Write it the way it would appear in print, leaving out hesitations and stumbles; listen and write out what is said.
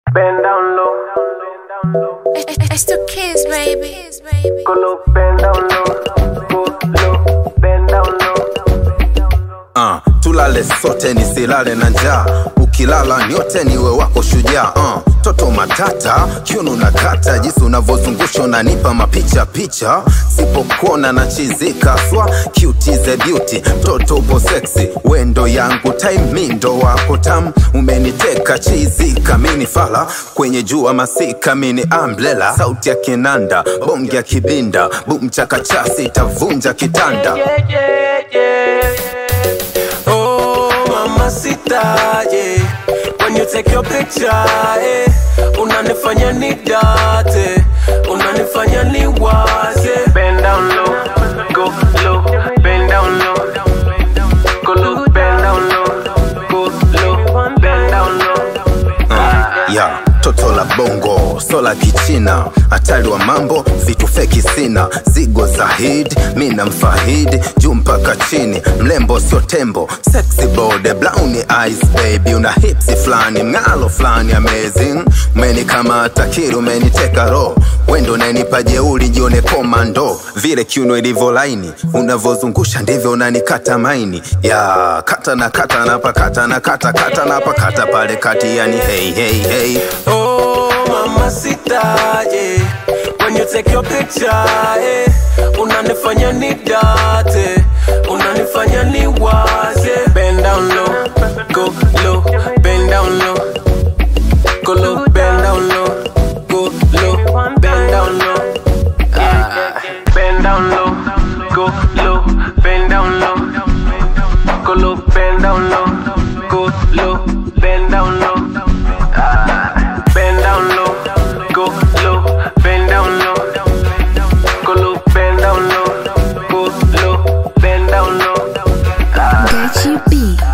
Bend down low. It's the kids, baby. Go low, bend down low. Go low, bend down low. Tulale sote nisilale na njaa. Ukilala nyote niwe wako shujaa. Toto matata, kiuno na kata. Jinsi unavozungusha unanipa mapicha picha. Sipokuona na chizika swa cute is a beauty. Toto upo sexy, wendo yangu time mindo wako tam. Umeniteka chizika mini fala. Kwenye jua masika mini umbrella. Sauti ya kinanda, bongi ya kibinda. Boom chaka chasi itavunja kitanda. Mamacita, yeah. When you take your picture, yeah. Unanifanya nidate, unanifanya niwaze. Bend down low, go low, bend down low. Go low, bend down low. Go low, bend down low. Yeah. Toto la bongo, sola kichina. Atali wa mambo, vitu feki sina. Zigo Zahid, mina mfahid. Juu mpaka chini, mlembo sio tembo. Sexy body, brownie eyes baby. Una hipsi flani, mngalo flani amazing. Umeni kama atakiri, umeni teka roho. Wendo nanipa jeuri jione komando. Vile kiuno ilivyo laini, unavozungusha ndivyo unanikata maini. Ya kata na kata na pakata na kata kata na pakata pale kati yani hey hey hey. Oh, mamacita, yeah. When you take your picture, yeah. Unanifanya nidate, unanifanya niwaze. Bend down low, go low, bend down low. Go low, bend down low. Go low, bend down low. Bend down low, go low, bend down low. Go low, bend down low. Go low, bend down low. Bend down low, go low, bend down low. Go low, bend down low. Go low, bend down low. Gachi B.